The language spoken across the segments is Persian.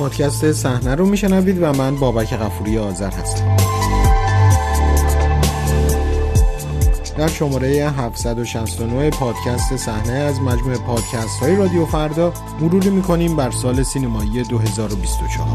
پادکست صحنه رو میشنوید و من بابک غفوری آذر هستم. در شماره 769 پادکست صحنه از مجموعه پادکست های رادیو فردا مروری میکنیم بر سال سینمایی 2024.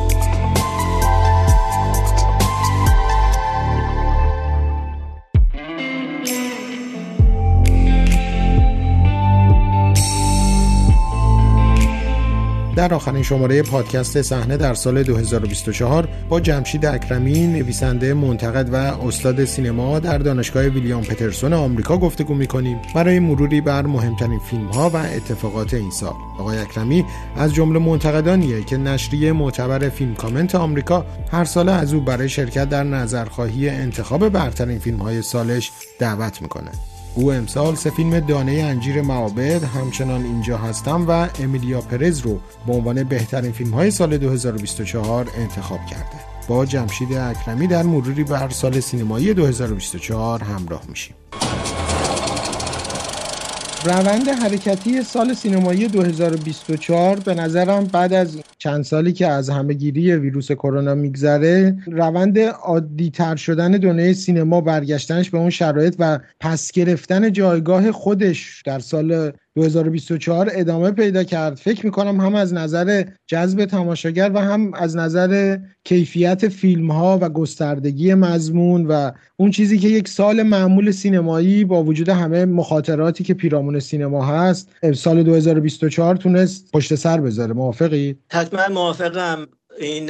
در آخرین شماره پادکست صحنه در سال 2024 با جمشید اکرمی، نویسنده، منتقد و استاد سینما در دانشگاه ویلیام پترسون آمریکا گفتگو می‌کنیم برای مروری بر مهمترین فیلم‌ها و اتفاقات این سال. آقای اکرمی از جمله منتقدانیه که نشریه معتبر فیلم کامنت آمریکا هر سال از او برای شرکت در نظرخواهی انتخاب برترین فیلم‌های سالش دعوت می‌کنه. او امسال سه فیلم دانه انجیر معابد، همچنان اینجا هستم و امیلیا پرز رو به عنوان بهترین فیلم‌های سال 2024 انتخاب کرده. با جمشید اکرمی در مروری بر سال سینمایی 2024 همراه میشیم. روند حرکتی سال سینمایی 2024 به نظرم بعد از چند سالی که از همه‌گیری ویروس کرونا میگذره، روند عادی تر شدن دنیای سینما، برگشتنش به اون شرایط و پس گرفتن جایگاه خودش در سال 2024 ادامه پیدا کرد. فکر میکنم هم از نظر جذب تماشاگر و هم از نظر کیفیت فیلم ها و گستردگی مضمون و اون چیزی که یک سال معمول سینمایی با وجود همه مخاطراتی که پیرامون سینما هست سال 2024 تونست پشت سر بذاره. موافقی؟ حتما موافقم. این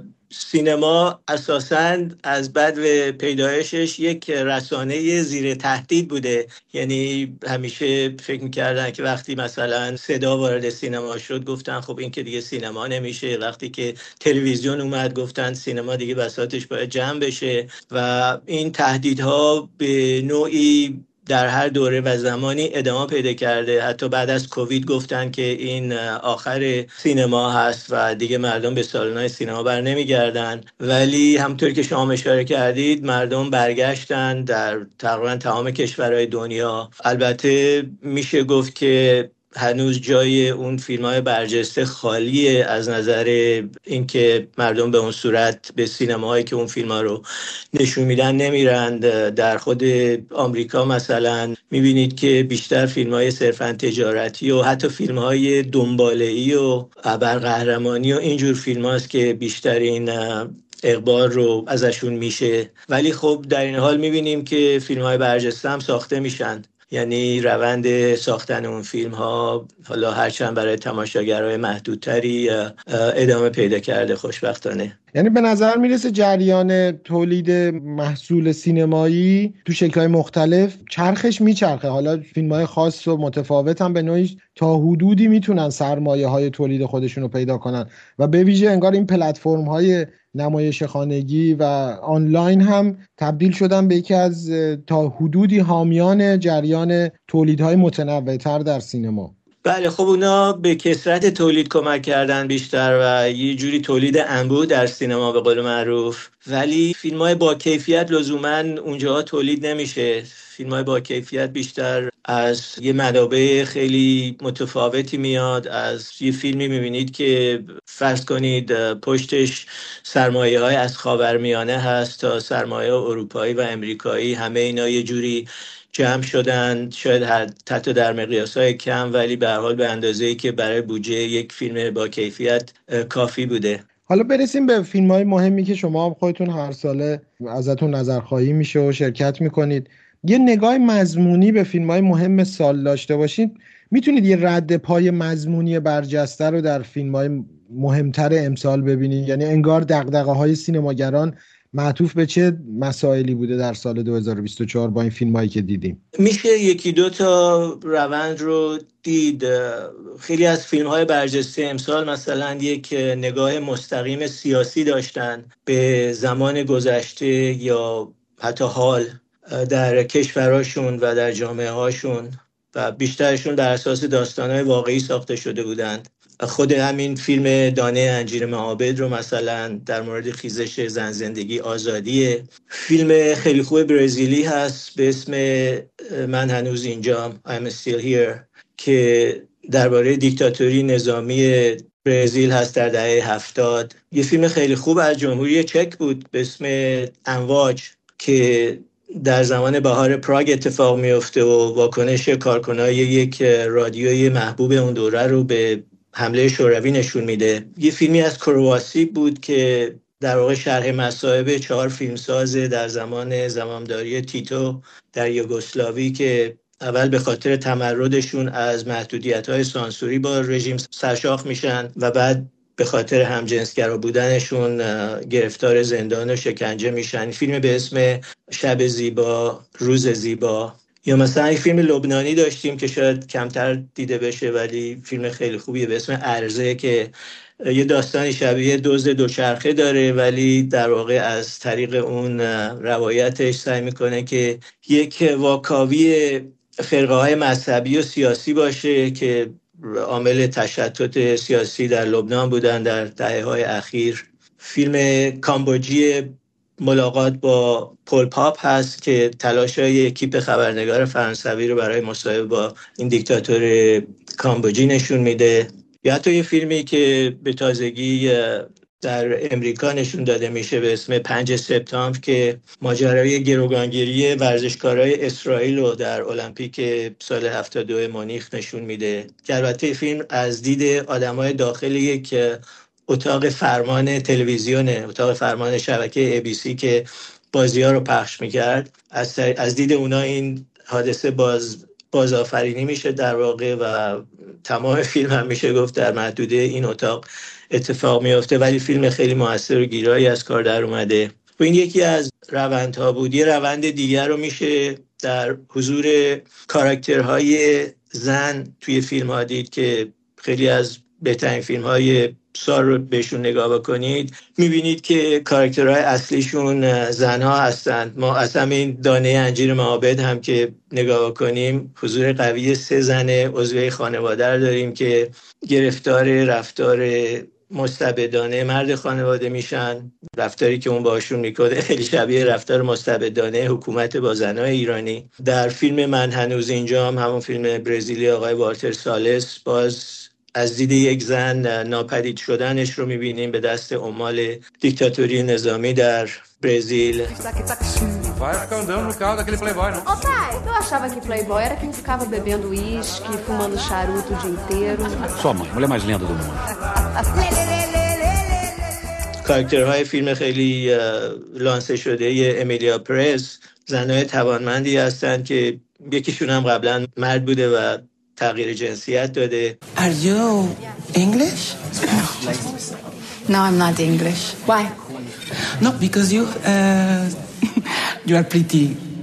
سینما اساساً از بدو پیدایشش یک رسانه زیر تهدید بوده. یعنی همیشه فکر می‌کردن که وقتی مثلا صدا وارد سینما شد گفتن خب این که دیگه سینما نمیشه، وقتی که تلویزیون اومد گفتن سینما دیگه بساطش باید جمع بشه و این تهدیدها به نوعی در هر دوره و زمانی ادامه پیدا کرده. حتی بعد از کووید گفتن که این آخر سینما هست و دیگه مردم به سالن‌های سینما بر نمیگردن، ولی همونطور که شما اشاره کردید مردم برگشتن در تقریبا تمام کشورهای دنیا. البته میشه گفت که هنوز جای اون فیلم‌های برجسته خالیه از نظر اینکه مردم به اون صورت به سینماهایی که اون فیلم‌ها رو نشون میدن نمیرند. در خود آمریکا مثلا میبینید که بیشتر فیلم‌های صرفاً تجارتی و حتی فیلم‌های دنباله‌ای و ابرقهرمانی و اینجور فیلم‌هاست که بیشترین اقبال رو ازشون میشه، ولی خب در این حال میبینیم که فیلم‌های برجسته هم ساخته میشن. یعنی روند ساختن اون فیلم ها حالا هرچند برای تماشاگرای محدودتری ادامه پیدا کرده خوشبختانه. یعنی به نظر میرسه جریان تولید محصول سینمایی تو شکل‌های مختلف چرخش میچرخه. حالا فیلم‌های خاص و متفاوت هم به نوعی تا حدودی میتونن سرمایه‌های تولید خودشون رو پیدا کنن و به ویژه انگار این پلتفرم‌های نمایش خانگی و آنلاین هم تبدیل شدن به یکی از تا حدودی حامیان جریان تولیدهای متنوع‌تر در سینما. بله خب اونا به کثرت تولید کمک کردن بیشتر و یه جوری تولید انبوه در سینما به قول معروف، ولی فیلم‌های با کیفیت لزوماً اونجا تولید نمیشه. فیلم‌های با کیفیت بیشتر از یه منابع خیلی متفاوتی میاد. از یه فیلمی میبینید که فرض کنید پشتش سرمایه‌های از خاورمیانه هست تا سرمایه اروپایی و امریکایی، همه اینا یه جوری جمع شدن، شاید حتی در مقیاس‌های کم ولی به هر حال به اندازه‌ای که برای بودجه یک فیلم با کیفیت کافی بوده. حالا برسیم به فیلم‌های مهمی که شما خودتون هر ساله ازتون نظرخواهی میشه و شرکت میکنید. یه نگاه مضمونی به فیلم‌های مهم سال داشته باشید، میتونید یه رد پای مضمونی برجسته رو در فیلم‌های مهمتر امسال ببینید؟ یعنی انگار دغدغه‌های سینماگران معطوف به چه مسائلی بوده در سال 2024 با این فیلمایی که دیدیم؟ میشه یکی دو تا روند رو دید. خیلی از فیلم‌های برجسته امسال مثلا یک نگاه مستقیم سیاسی داشتن به زمان گذشته یا حتی حال در کشورهاشون و در جامعه هاشون و بیشترشون بر اساس داستان‌های واقعی ساخته شده بودند. خود همین فیلم دانه انجیر معابد رو مثلا در مورد خیزش زن زندگی آزادیه. فیلم خیلی خوب برزیلی هست به اسم من هنوز اینجام I'm still here که درباره دیکتاتوری نظامی برزیل هست در دهه 70. یه فیلم خیلی خوب از جمهوری چک بود به اسم امواج که در زمان بهار پراگ اتفاق میفته و واکنش کارکنای یک رادیوی محبوب اون دوره رو به حمله شوروی نشون میده. یه فیلمی از کرواسی بود که در واقع شرح مصائب 4 فیلمساز در زمان زمامداری تیتو در یوگسلاوی که اول به خاطر تمردشون از محدودیت‌های سانسوری با رژیم سرشاخ میشن و بعد به خاطر همجنسگرا بودنشون گرفتار زندان و شکنجه میشن. فیلم به اسم شب زیبا، روز زیبا. یا مثلا یک فیلم لبنانی داشتیم که شاید کمتر دیده بشه ولی فیلم خیلی خوبیه به اسم ارزه که یه داستانی شبیه دزد دوچرخه داره ولی در واقع از طریق اون روایتش سعی میکنه که یک واکاوی فرقه های مذهبی و سیاسی باشه که عامل تشتت سیاسی در لبنان بودن در دهه‌های اخیر. فیلم کامبوجی ملاقات با پول پاپ هست که تلاش‌های اکیپ خبرنگار فرانسوی رو برای مصاحبه با این دیکتاتور کامبوجی نشون میده. یا حتی یه فیلمی که به تازگی در امریکا نشون داده میشه به اسم 5 سپتامبر که ماجرای گروگانگیری ورزشکارای اسرائیل رو در المپیک سال 72 مونیخ نشون میده. که البته فیلم از دید آدمای داخل یک اتاق فرمان تلویزیونه، اتاق فرمان شبکه ABC که بازی‌ها رو پخش میکرد، از دید اونا این حادثه بازآفرینی میشه در واقع و تمام فیلم هم میشه گفت در محدوده این اتاق اتفاق میفته ولی فیلم خیلی موثر و گیرایی از کار در اومده. و این یکی از روندها بود. یه روند دیگر رو میشه در حضور کاراکترهای زن توی فیلم ها دید که خیلی از بهترین فیلم های سال رو بهشون نگاه بکنید میبینید که کاراکترهای اصلیشون زنها هستند. ما از همین دانه انجیر معابد هم که نگاه بکنیم حضور قوی 3 زن عضوه خانواده رو داریم که گرفتار رفتار مستبدانه مرد خانواده میشن. رفتاری که اون باشون میکنه خیلی شبیه رفتار مستبدانه حکومت با زنای ایرانی. در فیلم من هنوز اینجام، همون فیلم برزیلی آقای والتر سالس، باز از دید یک زن ناپدید شدنش رو میبینیم به دست عمال دیکتاتوری نظامی در برزیل. Vai ficar andando no carro daquele playboy, não? Ô pai, eu achava que playboy era quem ficava bebendo uísque, fumando charuto o dia inteiro. Sua mãe, mulher mais linda do mundo. کاراکترهای فیلم خیلی لانسه شده امیلیا پرز زنای توانمندی هستند که یکیشون هم قبلا مرد بوده و تغییر جنسیت داده. Are you English? No, I'm not English. Why? No, because you are pretty.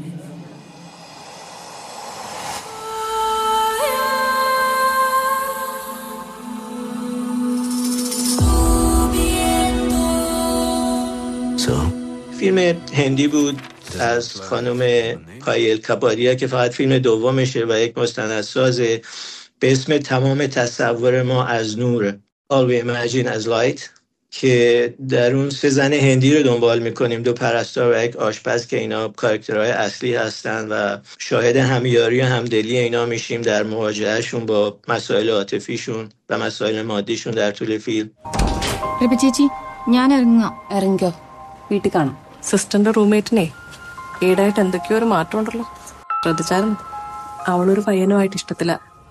فیلم هندی بود از خانم پایل کپادیا که فقط فیلم دومشه و یک مستندساز به اسم تمام تصور ما از نور، All We Imagine as Light، که در اون 3 زن هندی رو دنبال میکنیم، 2 پرستار و یک آشپز که اینا کاراکترهای اصلی هستن و شاهد همیاری و همدلی اینا میشیم در مواجههشون با مسائل عاطفیشون و مسائل മادیشون در طول فیلم. ചേച്ചി ഞാൻ ഇറങ്ങോ വീട്ടിൽ കാണാം. സിസ്റ്ററിന്റെ റൂംമേറ്റിനെ ഈടായിട്ട് എന്തൊക്കെയോ ഒരു മാറ്റം ഉണ്ടല്ലോ, ശ്രദ്ധിച്ചായിരുന്നു? അവളൊരു പയ്യനുമായിട്ട് ഇഷ്ടത്തില.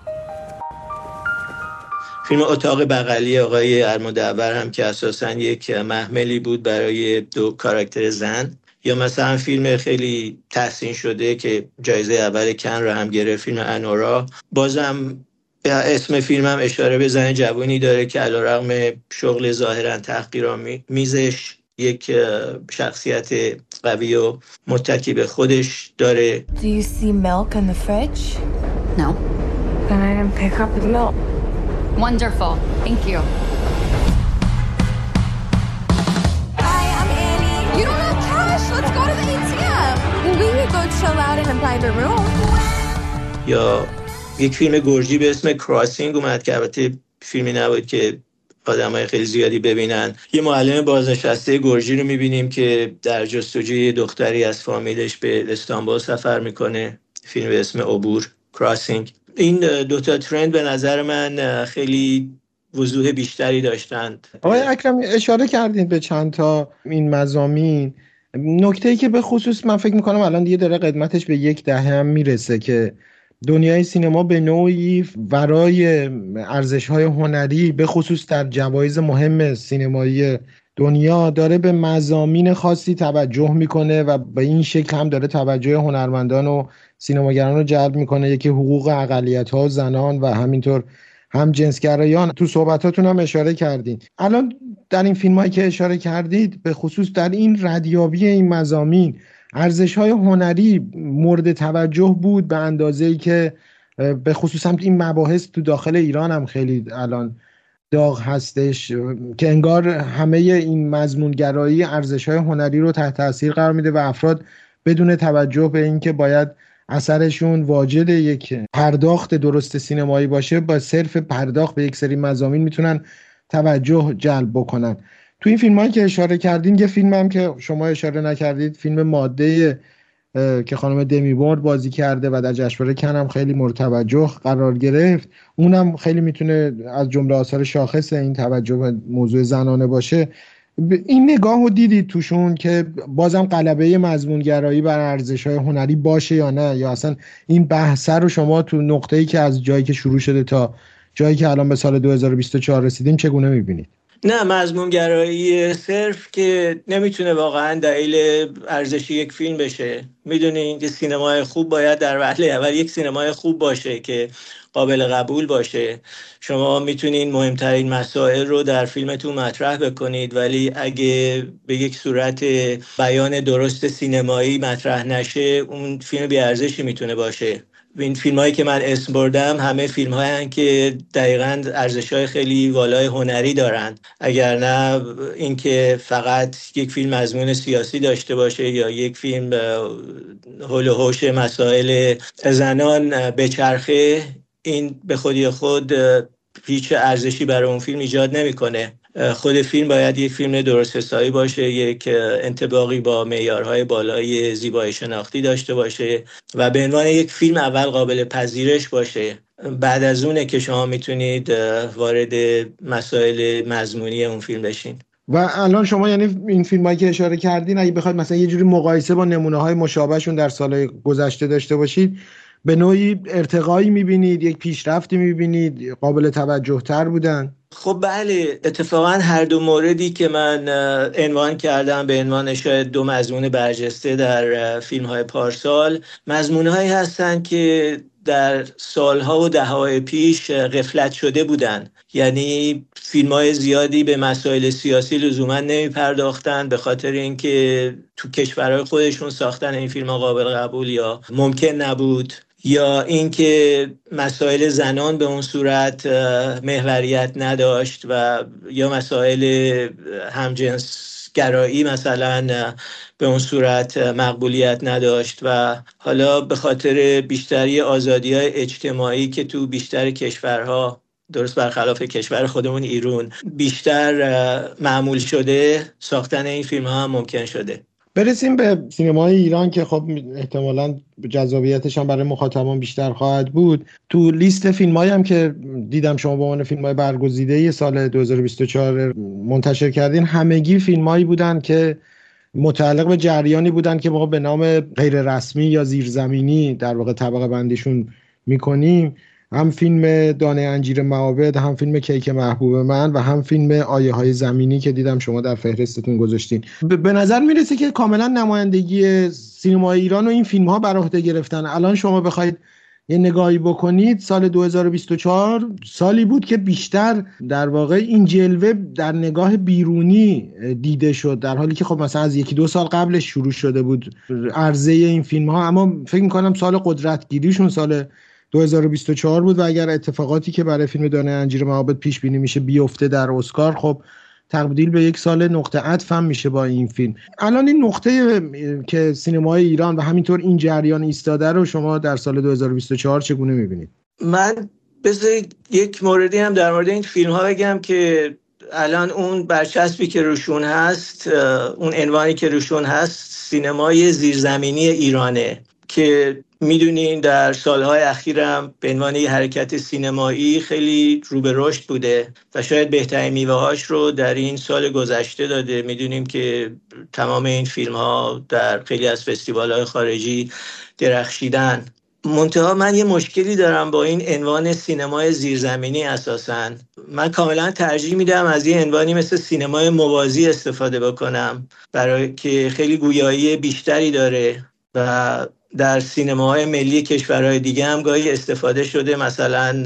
فیلم اتاق بغلی آقای المدبر هم که اساساً یک محملی بود برای 2 کاراکتر زن. یا مثلا فیلم خیلی تحسین شده که جایزه اول کن رو هم گرفت، فیلم انورا. بازم اسم فیلم هم اشاره به زن جوانی داره که علیرغم شغل ظاهراً تحقیرآمیزش یک شخصیت قوی و متکی به خودش داره. Do you see milk in the fridge? No. Then I didn't pick up the milk. Wonderful. Thank you. Hi, I'm Annie. You don't have cash. Let's go to the ATM. We could go chill out in a private room. یا یک فیلم گرجی به اسم کراسینگ اومد که البته فیلمی نبود که آدمای خیلی زیادی ببینن. یه معلم بازنشسته گرجی رو میبینیم که در جستجوی دختری از فامیلش به استانبول سفر میکنه. فیلم به اسم عبور، کراسینگ. این 2 تا ترند به نظر من خیلی وضوح بیشتری داشتند. آقای اکرمی اشاره کردین به چند تا این مضامین. نکته‌ای که به خصوص من فکر میکنم الان دیگه داره قدمتش به 10 هم میرسه که دنیای سینما به نوعی ورای ارزش‌های هنری به خصوص در جوایز مهم سینمایی دنیا داره به مضامین خاصی توجه میکنه و به این شکل هم داره توجه هنرمندان و سینماگران رو جلب میکنه. یکی حقوق اقلیت‌ها و زنان و همینطور هم جنسگرایان. تو صحبتاتون هم اشاره کردین. الان در این فیلمایی که اشاره کردید به خصوص در این ردیابی این مضامین ارزش‌های هنری مورد توجه بود به اندازه‌ای که به خصوص هم این مباحث تو داخل ایران هم خیلی الان داغ هستش که انگار همه این مضمونگرایی ارزش‌های هنری رو تحت تاثیر قرار میده و افراد بدون توجه به اینکه باید اثرشون واجد یک پرداخت درست سینمایی باشه با صرف پرداخت به یک سری مضامین میتونن توجه جلب بکنن. تو این فیلمایی که اشاره کردین یه فیلم هم که شما اشاره نکردید، فیلم ماده که خانم دمی مور بازی کرده و در جشنواره کن هم خیلی مورد توجه قرار گرفت، اونم خیلی میتونه از جمله آثار شاخص این توجه به موضوع زنانه باشه. این نگاه رو دیدید توشون که بازم غلبه مضمونگرایی بر ارزش‌های هنری باشه یا نه، یا اصلا این بحث رو شما تو نقطه‌ای که از جایی که شروع شده تا جایی که الان به سال 2024 رسیدیم چگونه می‌بینید؟ نه، مضمونگرایی صرف که نمیتونه واقعا دلیل ارزش یک فیلم بشه. میدونین که سینمای خوب باید در وهله اول یک سینمای خوب باشه که قابل قبول باشه. شما میتونین مهمترین مسائل رو در فیلمتون مطرح بکنید ولی اگه به یک صورت بیان درست سینمایی مطرح نشه اون فیلم بی‌ارزشی میتونه باشه. این فیلم‌هایی که من اسم بردم همه فیلم‌هایی هستند که دقیقاً ارزش‌های خیلی والای هنری دارن، اگر نه اینکه فقط یک فیلم مضمون سیاسی داشته باشه یا یک فیلم هول و هوش مسائل زنان بچرخه، این به خودی خود هیچ ارزشی برای اون فیلم ایجاد نمی‌کنه. خود فیلم باید یک فیلم درست حسابی باشه، یک انطباقی با معیارهای بالای زیبایی شناختی داشته باشه و به عنوان یک فیلم اول قابل پذیرش باشه. بعد از اونه که شما میتونید وارد مسائل مضمونی اون فیلم بشین. و الان شما یعنی این فیلمایی که اشاره کردین اگه بخواید مثلا یه جوری مقایسه با نمونه‌های مشابهشون در سال‌های گذشته داشته باشید، به نوعی ارتقایی می‌بینید، یک پیشرفتی می‌بینید، قابل توجه‌تر بودن؟ خب بله، اتفاقا هر دو موردی که من عنوان کردم به عنوان شاید دو مضمون برجسته در فیلم‌های پارسال، مضمون‌هایی هستند که در سالها و دهه‌های پیش غفلت شده بودند. یعنی فیلم‌های زیادی به مسائل سیاسی لزوما نمی‌پرداختن به خاطر اینکه تو کشورهای خودشون ساختن این فیلم‌ها قابل قبول یا ممکن نبود، یا اینکه مسائل زنان به اون صورت محوریت نداشت و یا مسائل همجنسگرایی مثلا به اون صورت مقبولیت نداشت و حالا به خاطر بیشتری آزادی‌های اجتماعی که تو بیشتر کشورها درست برخلاف کشور خودمون ایران بیشتر معمول شده، ساختن این فیلم‌ها هم ممکن شده. برسیم به سینمای ایران که خب احتمالاً جذابیتش هم برای مخاطبان بیشتر خواهد بود. تو لیست فیلمایی هم که دیدم شما به عنوان فیلم‌های برگزیده سال 2024 منتشر کردین، همگی فیلمایی بودن که متعلق به جریانی بودن که ما به نام غیر رسمی یا زیرزمینی در واقع طبقه بندیشون میکنیم. هم فیلم دانه انجیر معابد، هم فیلم کیک محبوب من و هم فیلم آیه های زمینی که دیدم شما در فهرستتون گذاشتین. به نظر میرسه که کاملا نمایندگی سینمای ایران و این فیلم ها بر عهده گرفتن. الان شما بخواید یه نگاهی بکنید، سال 2024 سالی بود که بیشتر در واقع این جلوه در نگاه بیرونی دیده شد، در حالی که خب مثلا از 1-2 سال قبلش شروع شده بود عرضه این فیلم ها. اما فکر میکنم سال قدرتگیریشون سال 2024 بود و اگر اتفاقاتی که برای فیلم دانه انجیر معابد پیش بینی میشه بیفته در اسکار، خب تبدیل به یک سال نقطه عطف هم میشه با این فیلم. الان این نقطه که سینمای ایران و همینطور این جریان ایستاده رو شما در سال 2024 چگونه میبینید؟ من بذارید یک موردی هم در مورد این فیلم ها بگم که الان اون برچسبی که روشون هست، اون عنوانی که روشون هست، سینمای زیرزمینی ایرانه. که میدونین در سالهای اخیرم به عنوان یک حرکت سینمایی خیلی رو به رشد بوده و شاید بهترین میوه‌هاش رو در این سال گذشته داده. میدونیم که تمام این فیلم‌ها در خیلی از فستیوال‌های خارجی درخشیدن. منتها من یه مشکلی دارم با این عنوان سینمای زیرزمینی. اساساً من کاملا ترجیح میدم از یه عنوانی مثل سینمای موازی استفاده بکنم، برای که خیلی گویایی بیشتری داره و در سینماهای ملی کشورهای دیگه هم گاهی استفاده شده. مثلا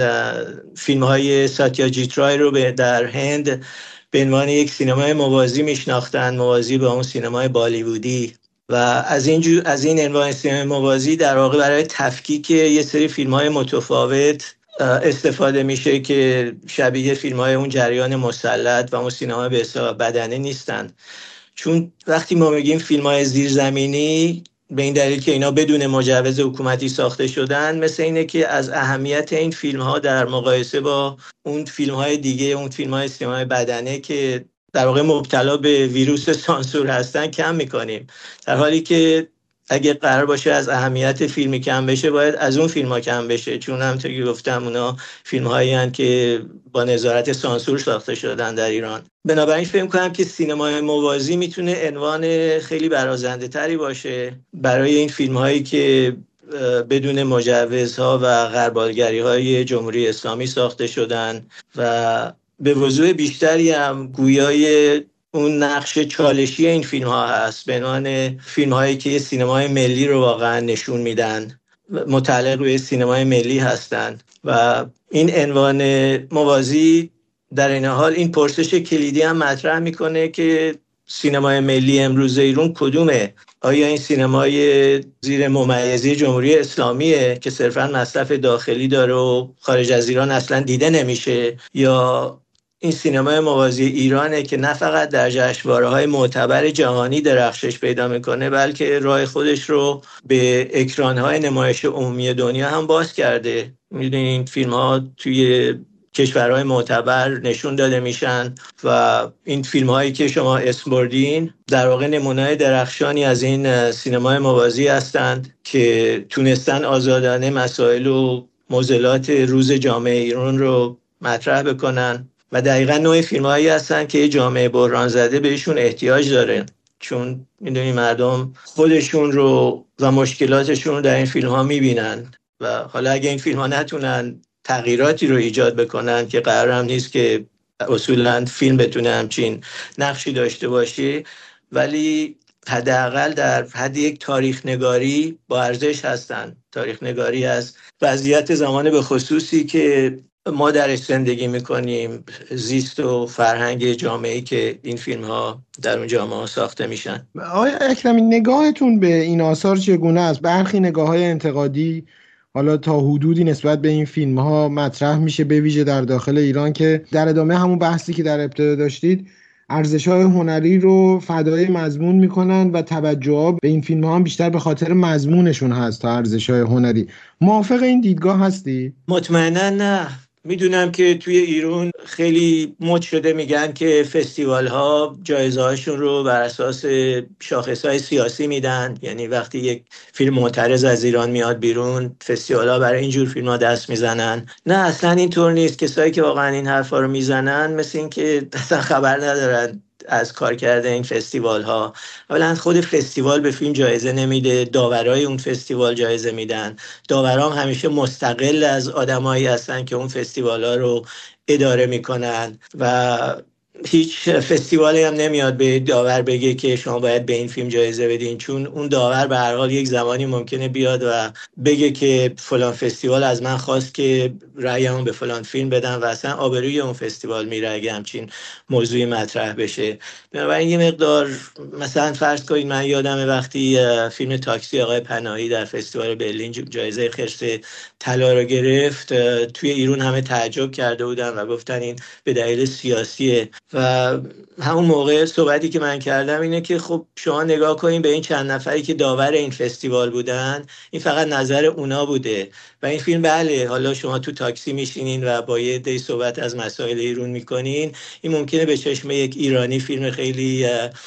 فیلم‌های ساتیاجیت رای رو در هند به عنوان یک سینمای موازی میشناختن، موازی به اون سینمای بالیوودی. و از این عنوان سینمای موازی در واقع برای تفکیک یه سری فیلم‌های متفاوت استفاده میشه که شبیه فیلم‌های اون جریان مسلط و اون سینما به حساب بدنه نیستن. چون وقتی ما میگیم فیلم‌های زیرزمینی، به این دلیل که اینا بدون مجوز حکومتی ساخته شدن، مثل اینه که از اهمیت این فیلم‌ها در مقایسه با اون فیلم‌های دیگه، اون فیلم‌های سینمای بدنه که در واقع مبتلا به ویروس سانسور هستن کم میکنیم، در حالی که اگه قرار باشه از اهمیت فیلمی کم بشه باید از اون فیلم‌ها کم بشه، چون همونطور که گفتم اونا فیلم‌هایی هستند که با نظارت سانسور ساخته شدن در ایران. بنابراین فکر می‌کنم که سینمای موازی میتونه عنوان خیلی برازنده‌تری باشه برای این فیلم‌هایی که بدون مجوزها و غربالگری‌های جمهوری اسلامی ساخته شدن و به وضوح بیشتری هم گویای اون نقش چالشی این فیلم ها هست، به عنوان فیلم هایی که سینمای ملی رو واقعا نشون میدن، متعلق به سینمای ملی هستن. و این عنوان موازی در این حال این پرسش کلیدی هم مطرح میکنه که سینمای ملی امروز ایران کدومه؟ آیا این سینمای زیر ممیزی جمهوری اسلامیه که صرفاً مصرف داخلی داره و خارج از ایران اصلا دیده نمیشه، یا این سینمای موازی ایرانه که نه فقط در جشنواره‌های معتبر جهانی درخشش پیدا میکنه، بلکه راه خودش رو به اکران‌های نمایش عمومی دنیا هم باز کرده؟ میدونین این فیلم‌ها توی کشورهای معتبر نشون داده میشن و این فیلم‌هایی که شما اسم بردین در واقع نمونه‌های درخشانی از این سینمای موازی هستند که تونستن آزادانه مسائل و معضلات روز جامعه ایران رو مطرح بکنن و دقیقاً نوع فیلم‌هایی هستن که جامعه بحران زده بهشون احتیاج داره، چون میدونی مردم خودشون رو و مشکلاتشون رو در این فیلم‌ها میبینن و حالا اگه این فیلم‌ها نتونن تغییراتی رو ایجاد بکنن، که قرار هم نیست که اصولاً فیلم بتونه همچین نقشی داشته باشه، ولی حداقل در حد یک تاریخ نگاری با ارزش هستن. تاریخ نگاری از وضعیت زمان به خصوصی که ما درش زندگی میکنیم، زیست و فرهنگ جامعه‌ای که این فیلم ها در اون جامعه ساخته میشن. آقای اکرمی، نگاهتون به این آثار چگونه است؟ برخی نگاه‌های انتقادی حالا تا حدودی نسبت به این فیلم ها مطرح میشه، به ویژه در داخل ایران، که در ادامه همون بحثی که در ابتدا داشتید ارزش‌های هنری رو فدای مضمون میکنن و توجه به این فیلم ها هم بیشتر به خاطر مضمونشون هست تا ارزش‌های هنری. موافق این دیدگاه هستی؟ مطمئنا نه. میدونم که توی ایران خیلی مد شده میگن که فستیوال ها جایزه هاشون رو بر اساس شاخص های سیاسی میدن، یعنی وقتی یک فیلم معترض از ایران میاد بیرون فستیوال ها برای اینجور فیلم ها دست میزنن. نه، اصلا اینطور نیست. کسایی که واقعا این حرفا رو میزنن مثل این که اصلا خبر ندارن از کار کرده این فستیوال ها. اولا خود فستیوال به فیلم جایزه نمیده، داورای اون فستیوال جایزه میدن. داوران همیشه مستقل از آدمایی هستن که اون فستیوال ها رو اداره میکنن و هیچ فستیوالی هم نمیاد به داور بگه که شما باید به این فیلم جایزه بدین، چون اون داور به هر حال یک زمانی ممکنه بیاد و بگه که فلان فستیوال از من خواست که رأیمو به فلان فیلم بدم و اصلا آبروی اون فستیوال میره اگه همچین موضوعی مطرح بشه. بنابراین یه مقدار مثلا فرض کنید من یادمه وقتی فیلم تاکسی آقای پناهی در فستیوال برلین جایزه خرس طلا رو گرفت، توی ایران همه تعجب کرده بودن و گفتن این به دلیل سیاسیه. و همون موقع صحبتی که من کردم اینه که خب شما نگاه کنین به این چند نفری که داور این فستیوال بودن، این فقط نظر اونا بوده و این فیلم بله حالا شما تو تاکسی میشینین و با یه عده صحبت از مسائل ایران میکنین، این ممکنه به چشم یک ایرانی فیلم خیلی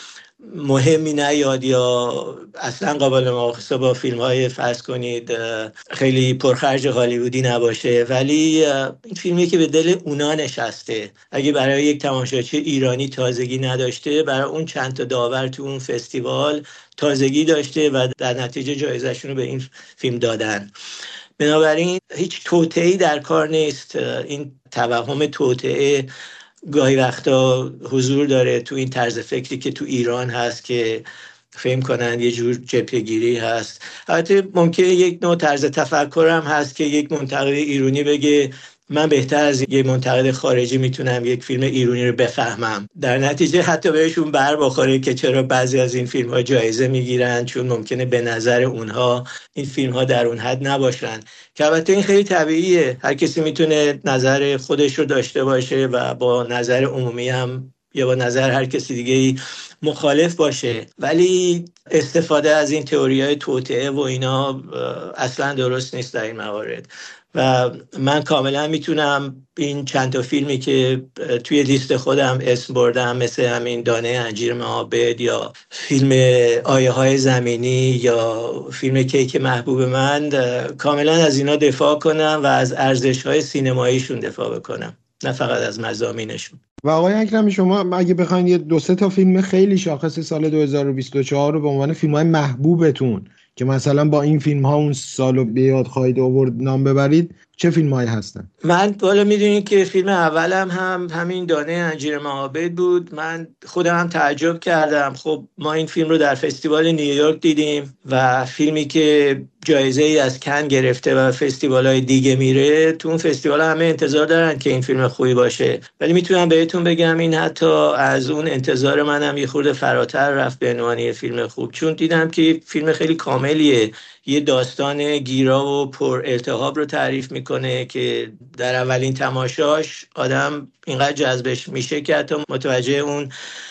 مهمی نیاد یا اصلا قابل مقایسه با فیلم های فرض کنید خیلی پرخرج هالیوودی نباشه، ولی این فیلمی که به دل اونا نشسته. اگه برای یک تماشاچی ایرانی تازگی نداشته، برای اون چند تا داور تو اون فستیوال تازگی داشته و در نتیجه جایزه‌شون رو به این فیلم دادن. بنابراین هیچ توطئه‌ای در کار نیست. این توهم توطئه گاهی وقتا حضور داره تو این طرز فکری که تو ایران هست که فهم کنن یه جور جبهه‌گیری هست. البته ممکنه یک نوع طرز تفکر هم هست که یک منتقد ایرانی بگه من بهتر از یه منتقد خارجی میتونم یک فیلم ایرانی رو بفهمم. در نتیجه حتی بهشون بر بخوره که چرا بعضی از این فیلم ها جایزه میگیرن، چون ممکنه به نظر اونها این فیلم ها در اون حد نباشن، که البته این خیلی طبیعیه. هر کسی میتونه نظر خودش رو داشته باشه و با نظر عمومی هم یا با نظر هر کسی دیگه مخالف باشه، ولی استفاده از این تئوری‌های توطئه و اینا اصلا درست نیست در این موارد. و من کاملا میتونم این چند تا فیلمی که توی لیست خودم اسم بردم، مثل همین دانه انجیر معابد یا فیلم آیه های زمینی یا فیلم کیک محبوب من، کاملا از اینا دفاع کنم و از ارزش های سینماییشون دفاع بکنم، نه فقط از مضامینشون. و آقای اکرمی، شما اگه بخواید یه 2-3 تا فیلم خیلی شاخص سال 2024 رو به عنوان فیلم‌های محبوبتون که مثلا با این فیلم‌ها اون سالو به یاد خواهید آورد نام ببرید، چه فیلم‌هایی هستن؟ من والا میدونید که فیلم اولم هم همین دانه انجیر معابد بود. من خودم هم تعجب کردم. خب ما این فیلم رو در فستیوال نیویورک دیدیم و فیلمی که جایزه ای از کن گرفته و فستیوال‌های دیگه میره، تو اون فستیوال همه انتظار دارن که این فیلم خوبی باشه، ولی میتونم بهتون بگم این حتی از اون انتظار منم یه خورده فراتر رفت به عنوان یه فیلم خوب، چون دیدم که فیلم خیلی کاملیه. یه داستان گیرا و پر التهاب رو تعریف میکنه که در اولین تماشاش آدم اینقدر جذبش میشه که حتی متوجه اون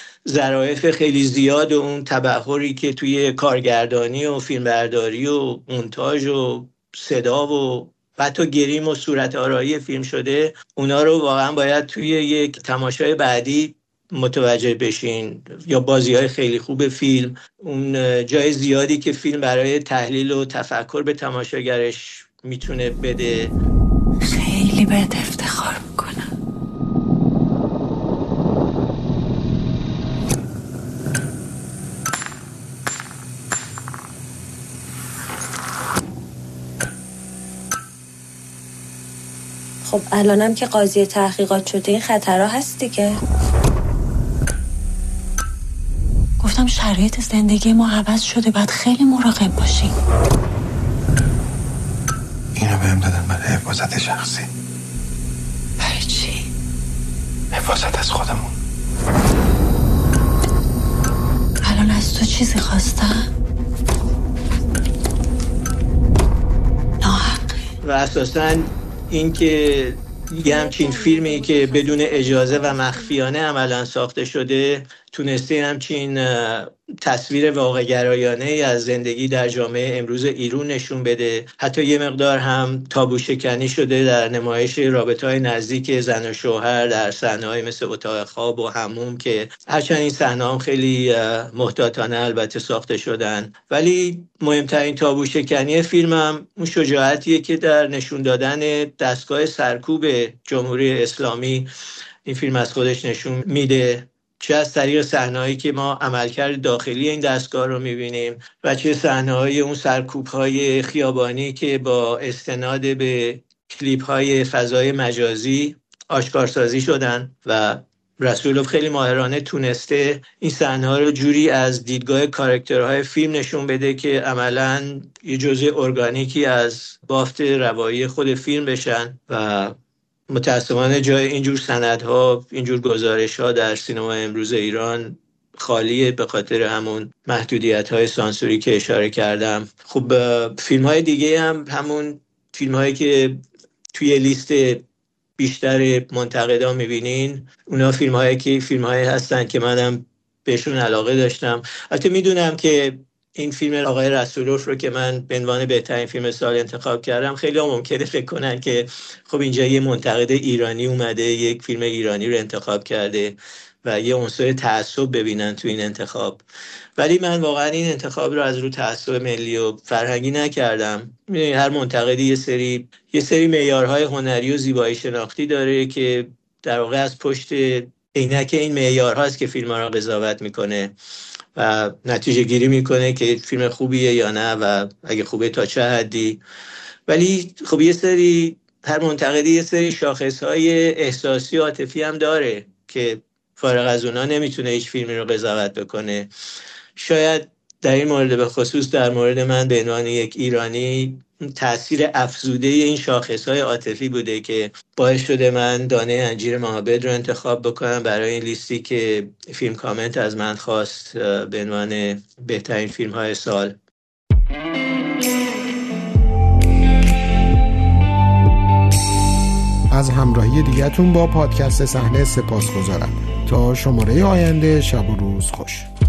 ظرافت خیلی زیاد و اون تبحری که توی کارگردانی و فیلمبرداری و مونتاژ و صدا و حتی گریم و صورت آرایی فیلم شده، اونا رو واقعا باید توی یک تماشای بعدی متوجه بشین. یا بازی‌های خیلی خوب فیلم، اون جای زیادی که فیلم برای تحلیل و تفکر به تماشاگرش میتونه بده. خیلی بهت افتخار میکنم. خب الانم که قاضی تحقیقات شده این خطرها هست دیگه. گفتم شرایط زندگی ما عوض شده، باید خیلی مراقب باشیم. اینو بهم دادن برای حفاظت شخصی. برای چی؟ حفاظت از خودمون. الان از تو چیزی خواستن؟ و اساساً این که یه همچین فیلمی که بدون اجازه و مخفیانه عملاً ساخته شده تونسته همچین تصویر واقع گرایانه از زندگی در جامعه امروز ایران نشون بده. حتی یه مقدار هم تابو شکنی شده در نمایش رابطه‌های نزدیک زن و شوهر در صحنه‌های مثل اتاق خواب و حموم، که هرچند این صحنه‌ها خیلی محتاطانه البته ساخته شدن، ولی مهمترین تابو شکنی فیلمم اون شجاعتیه که در نشون دادن دستگاه سرکوب جمهوری اسلامی این فیلم از خودش نشون میده، چه از طریق صحنه‌هایی که ما عملکرد داخلی این دستگاه رو می‌بینیم و چه صحنه‌های اون سرکوب‌های خیابانی که با استناد به کلیپ‌های فضای مجازی آشکارسازی شدن و رسولوف خیلی ماهرانه تونسته این صحنه‌ها رو جوری از دیدگاه کاراکترهای فیلم نشون بده که عملاً یه جزء ارگانیکی از بافت روایی خود فیلم بشن. و متاسفانه جای اینجور سندها، اینجور گزارش‌ها در سینما امروز ایران خالیه به خاطر همون محدودیت‌های سانسوری که اشاره کردم. خب فیلم‌های دیگه هم همون فیلم‌هایی که توی لیست بیشتر منتقدا می‌بینین، اونا فیلم‌هایی هستن که منم بهشون علاقه داشتم. البته میدونم که این فیلم آقای رسولوف رو که من به عنوان بهترین فیلم سال انتخاب کردم، خیلی ها ممکنه فکر کنن که خب اینجا یه منتقد ایرانی اومده یک فیلم ایرانی رو انتخاب کرده، و یه عنصر تعصب ببینن تو این انتخاب. ولی من واقعا این انتخاب رو از رو تعصب ملی و فرهنگی نکردم. هر منتقدی یه سری معیارهای هنری و زیبایی شناختی داره که در واقع از پشت عینک این معیارهاست که فیلم‌ها رو قضاوت میکنه و نتیجه گیری میکنه که فیلم خوبیه یا نه و اگه خوبه تا چه حدی. ولی خب هر منتقدی یه سری شاخصهای احساسی و عاطفی هم داره که فارغ از اونا نمیتونه هیچ فیلمی رو قضاوت بکنه. شاید در این مورد به خصوص در مورد من به عنوان یک ایرانی تأثیر افزوده این شاخصهای عاطفی بوده که باعث شده من دانه انجیر معابد رو انتخاب بکنم برای این لیستی که فیلم کامنت از من خواست به عنوان بهترین فیلم‌های سال. از همراهی دیگه‌تون با پادکست صحنه سپاسگزارم. تا شماره آینده، شب و روز خوش.